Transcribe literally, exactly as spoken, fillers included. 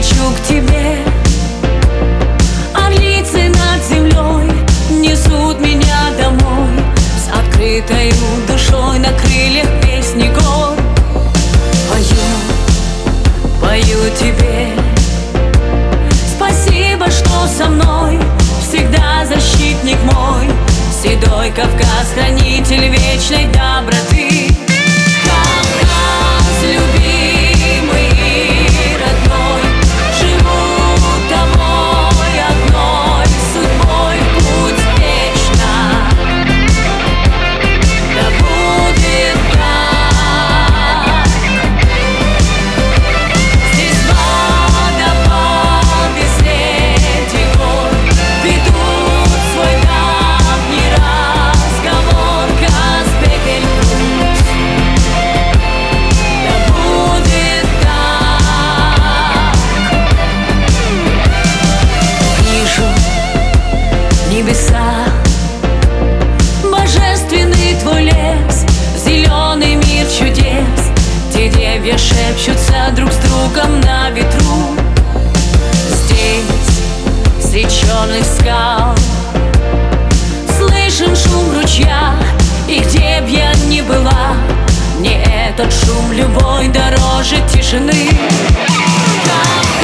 лечу к тебе. Орлицы над землей несут меня домой, с открытой душой на крыльях песни гор. Пою, пою тебе. Спасибо, что со мной всегда защитник мой, седой Кавказ, хранитель вечной доброты. Кавказ, любимый и родной, живу тобой одной, судьбой путь вечно. Да будет так. Здесь водопад и среди гор ведут свой давний разговор. Казбек-эль-Круз, да будет так. Вижу небеса, божественный твой лес, зеленый мир чудес. Деревья шепчутся друг с другом на ветру. Здесь, среди черных скал, слышен шум ручья, и где б я ни была, мне этот шум любой дороже тишины. Кавказ,